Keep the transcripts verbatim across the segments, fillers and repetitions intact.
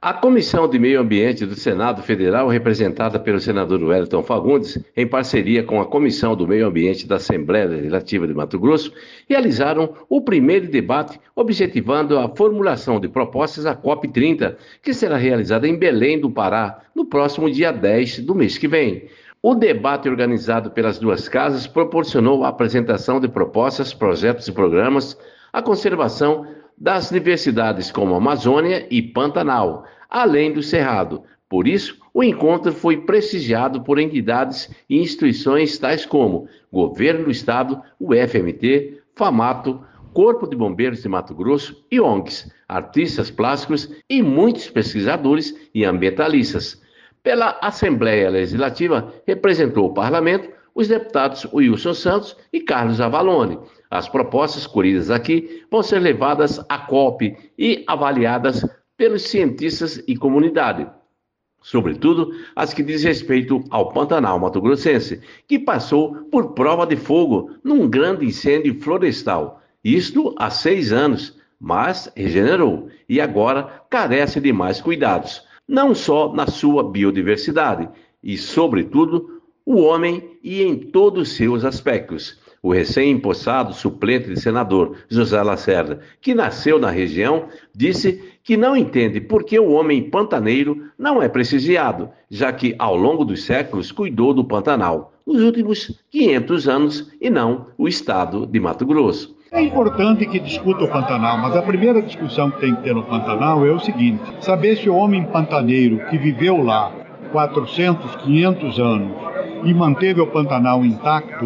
A Comissão de Meio Ambiente do Senado Federal, representada pelo senador Wellington Fagundes, em parceria com a Comissão do Meio Ambiente da Assembleia Legislativa de Mato Grosso, realizaram o primeiro debate objetivando a formulação de propostas à COP trinta, que será realizada em Belém do Pará, no próximo dia dez do mês que vem. O debate organizado pelas duas casas proporcionou a apresentação de propostas, projetos e programas, a conservação das diversidades como Amazônia e Pantanal, além do Cerrado. Por isso, o encontro foi prestigiado por entidades e instituições tais como Governo do Estado, o F M T, FAMATO, Corpo de Bombeiros de Mato Grosso e O N Gs, artistas plásticos e muitos pesquisadores e ambientalistas. Pela Assembleia Legislativa, representou o Parlamento os deputados Wilson Santos e Carlos Avalone. As propostas colhidas aqui vão ser levadas à COP e avaliadas pelos cientistas e comunidade, sobretudo as que diz respeito ao Pantanal mato-grossense, que passou por prova de fogo num grande incêndio florestal, isto há seis anos, mas regenerou e agora carece de mais cuidados, não só na sua biodiversidade e, sobretudo, o homem e em todos os seus aspectos. O recém-impossado suplente de senador José Lacerda, que nasceu na região, disse que não entende por que o homem pantaneiro não é prestigiado, já que ao longo dos séculos cuidou do Pantanal, nos últimos quinhentos anos, e não o estado de Mato Grosso. É importante que discuta o Pantanal, mas a primeira discussão que tem que ter no Pantanal é o seguinte: saber se o homem pantaneiro que viveu lá quatrocentos, quinhentos anos e manteve o Pantanal intacto,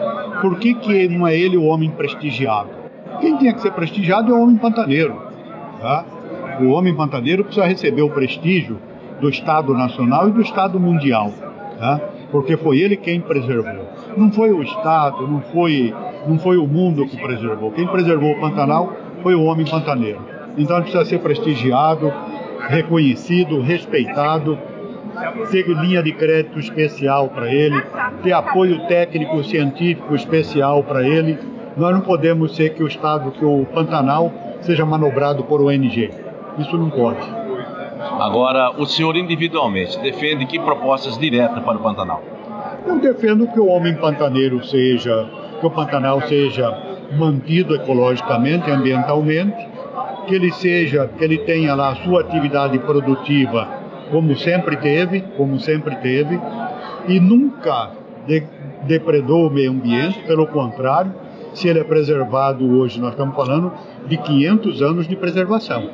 por que que não é ele o homem prestigiado? Quem tinha que ser prestigiado é o homem pantaneiro. Tá? O homem pantaneiro precisa receber o prestígio do Estado Nacional e do Estado Mundial, tá? Porque foi ele quem preservou. Não foi o Estado, não foi, não foi o mundo que preservou. Quem preservou o Pantanal foi o homem pantaneiro. Então ele precisa ser prestigiado, reconhecido, respeitado, ter linha de crédito especial para ele, ter apoio técnico científico especial para ele. Nós não podemos ser que o Estado, que o Pantanal seja manobrado por O N G. Isso não pode. Agora, o senhor individualmente defende que propostas diretas para o Pantanal? Eu defendo que o homem pantaneiro seja, que o Pantanal seja mantido ecologicamente, ambientalmente, que ele seja, que ele tenha lá a sua atividade produtiva como sempre teve, como sempre teve, e nunca de, depredou o meio ambiente, pelo contrário, se ele é preservado hoje, nós estamos falando de quinhentos anos de preservação.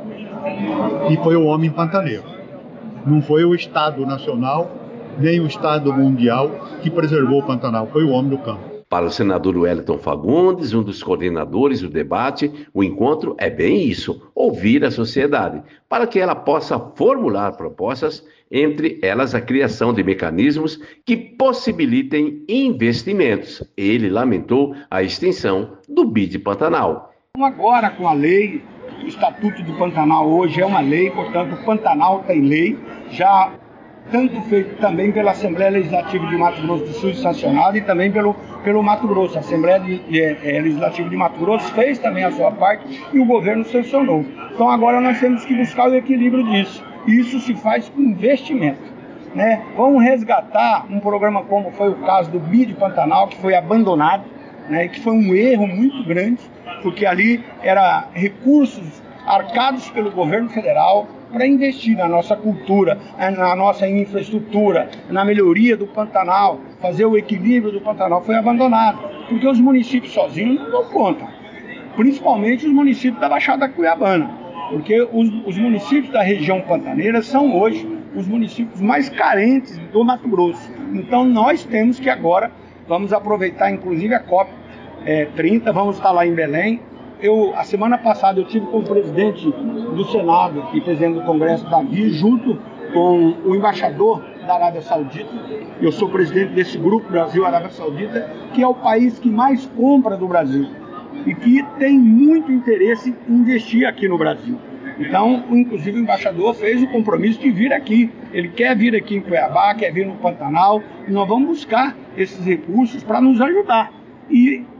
E foi o homem pantaneiro. Não foi o Estado Nacional, nem o Estado Mundial que preservou o Pantanal, foi o homem do campo. Para o senador Wellington Fagundes, um dos coordenadores do debate, o encontro é bem isso, ouvir a sociedade, para que ela possa formular propostas, entre elas a criação de mecanismos que possibilitem investimentos. Ele lamentou a extinção do B I D Pantanal. Agora, com a lei, o Estatuto do Pantanal hoje é uma lei, portanto o Pantanal tem lei, já tanto feito também pela Assembleia Legislativa de Mato Grosso do Sul, sancionada, e também pelo, pelo Mato Grosso. A Assembleia de, de, é, Legislativa de Mato Grosso fez também a sua parte e o governo sancionou. Então agora nós temos que buscar o equilíbrio disso. E isso se faz com investimento, né? Vamos resgatar um programa como foi o caso do B I D Pantanal, que foi abandonado, né? Que foi um erro muito grande, porque ali era recursos arcados pelo governo federal para investir na nossa cultura, na nossa infraestrutura, na melhoria do Pantanal, fazer o equilíbrio do Pantanal. Foi abandonado, porque os municípios sozinhos não dão conta, principalmente os municípios da Baixada Cuiabana, porque os, os municípios da região pantaneira são hoje os municípios mais carentes do Mato Grosso. Então nós temos que agora, vamos aproveitar inclusive a COP trinta, vamos estar lá em Belém. Eu, a semana passada eu tive com o presidente do Senado e presidente do Congresso, Davi, junto com o embaixador da Arábia Saudita. Eu sou presidente desse grupo Brasil-Arábia Saudita, que é o país que mais compra do Brasil e que tem muito interesse em investir aqui no Brasil. Então, inclusive o embaixador fez o compromisso de vir aqui. Ele quer vir aqui em Cuiabá, quer vir no Pantanal, e nós vamos buscar esses recursos para nos ajudar. E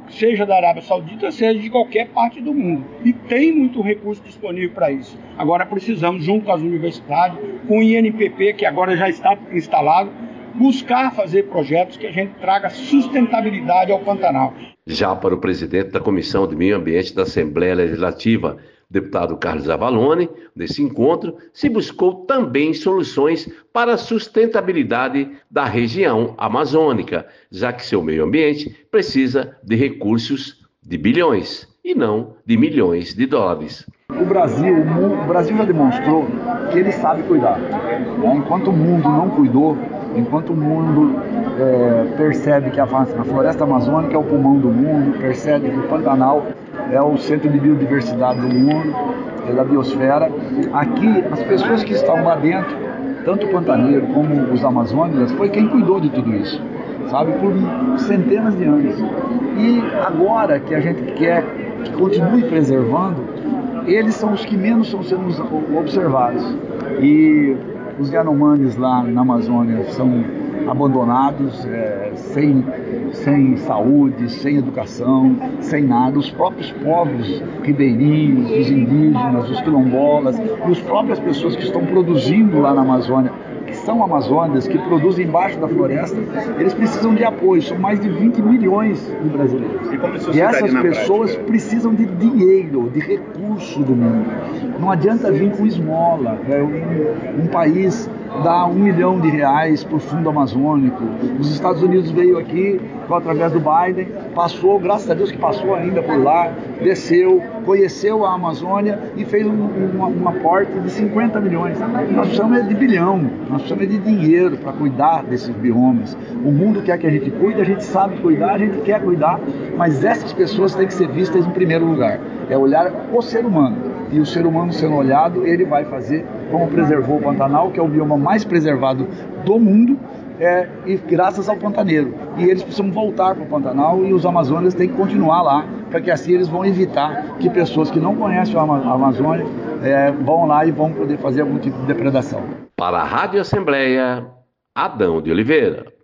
seja da Arábia Saudita, seja de qualquer parte do mundo. E tem muito recurso disponível para isso. Agora precisamos, junto com as universidades, com o I N P P, que agora já está instalado, buscar fazer projetos que a gente traga sustentabilidade ao Pantanal. Já para o presidente da Comissão de Meio Ambiente da Assembleia Legislativa, deputado Carlos Avalone, nesse encontro se buscou também soluções para a sustentabilidade da região amazônica, já que seu meio ambiente precisa de recursos de bilhões e não de milhões de dólares. O Brasil, o Brasil já demonstrou que ele sabe cuidar. Enquanto o mundo não cuidou, enquanto o mundo é, percebe que a floresta amazônica é o pulmão do mundo, percebe que o Pantanal é o centro de biodiversidade do mundo, é da biosfera, aqui as pessoas que estão lá dentro, tanto o pantaneiro como os amazônicos, foi quem cuidou de tudo isso, sabe, por centenas de anos. E agora que a gente quer que continue preservando, eles são os que menos estão sendo observados. E os Yanomamis lá na Amazônia são abandonados, é, sem, sem saúde, sem educação, sem nada. Os próprios povos ribeirinhos, os indígenas, os quilombolas e as próprias pessoas que estão produzindo lá na Amazônia, que são amazônicas, que produzem embaixo da floresta, eles precisam de apoio. São mais de vinte milhões de brasileiros. E, e essas pessoas prática? precisam de dinheiro, de recurso do mundo. Não adianta vir com esmola. É um, um país dá um milhão de reais para o fundo amazônico. Os Estados Unidos veio aqui, através do Biden, passou, graças a Deus que passou ainda por lá, desceu, conheceu a Amazônia e fez um, um, um aporte de cinquenta milhões. Nós precisamos de bilhão, nós precisamos de dinheiro para cuidar desses biomas. O mundo quer que a gente cuide, a gente sabe cuidar, a gente quer cuidar, mas essas pessoas têm que ser vistas em primeiro lugar. É olhar o ser humano. E o ser humano sendo olhado, ele vai fazer como preservou o Pantanal, que é o bioma mais preservado do mundo, é, e graças ao pantaneiro. E eles precisam voltar para o Pantanal e os amazônicos têm que continuar lá, para que assim eles vão evitar que pessoas que não conhecem a Amazônia é, vão lá e vão poder fazer algum tipo de depredação. Para a Rádio Assembleia, Adão de Oliveira.